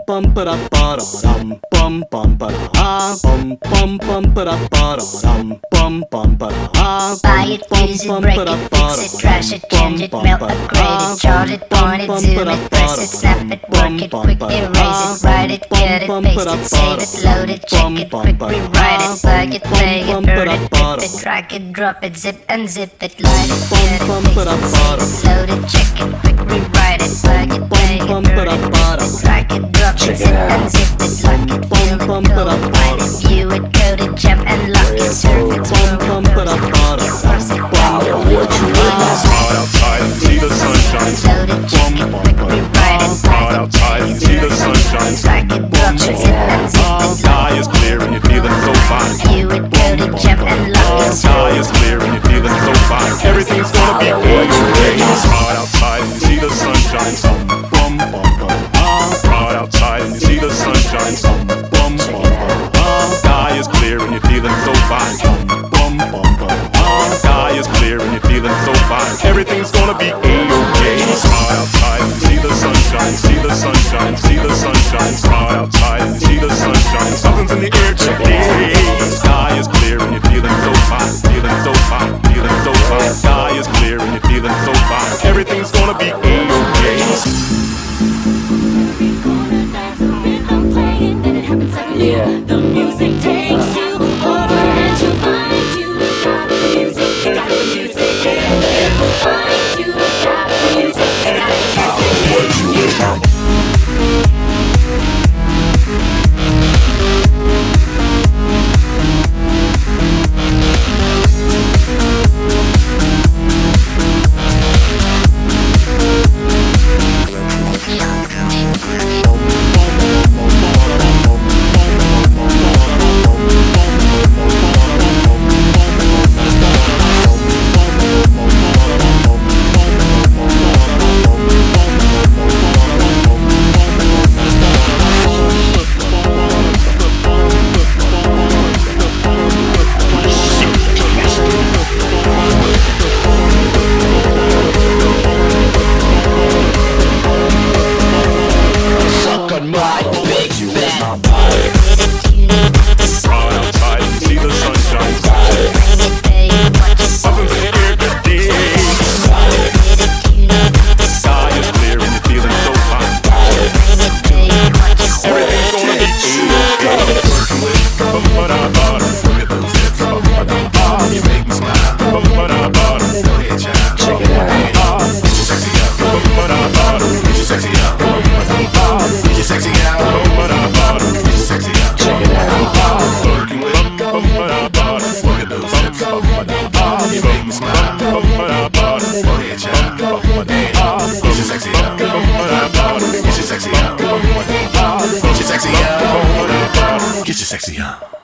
bum ba da ba da dum bum bum ba da bum bum ba da ba da bum bum ba da. Buy it, use it, break it, fix it, trash it, change it, melt, upgrade it, charge it, point it, zoom it, press it, snap it, work it, quick erase it, write it, cut it, paste it, save it, load it, check it, quick rewrite it, plug it, play it, burn it, rip it, drag it, drop it, zip unzip it, light it, cut it, paste it, save it, load it, check it, quick rewrite it, plug it, play it, burn it, rip it, drag it, drop it, zip unzip it, lock it, build it, code it, find it, view it, code it, jump and lock it, surf it, swirl it, burn it, cross it, down it, What you need is Ride outside and see the sunshine. load it, check it, quick rewrite it, Ride outside and see the sunshine. drag it, drop it, zip unzip it, Sky is clear and you're feeling so fine. view it, code it, jump and lock it, Sky is clear and you're feeling so fine. Everything's gonna be okay. Ride outside and see the sunshine. Bum bum bum. Ride outside and you see the sunshine. Bum bum bum. Sky is clear and you're feeling so fine. Bum bum bum. Sky is clear and you're feeling so fine. Everything's gonna be a-okay. Ride outside and see the sunshine. See the sunshine. See the sunshine. Ride outside and see the sunshine. Something's in the air today. Sky is clear and you're feeling so fine. Feeling so fine. Feeling so fine. Sky is clear and you're feeling so fine. Everything's gonna be a-okay. Yeah. The music takes you over and you'll find you got the music, got the music, yeah. It will find you got the music, got the music, Get your sexy on.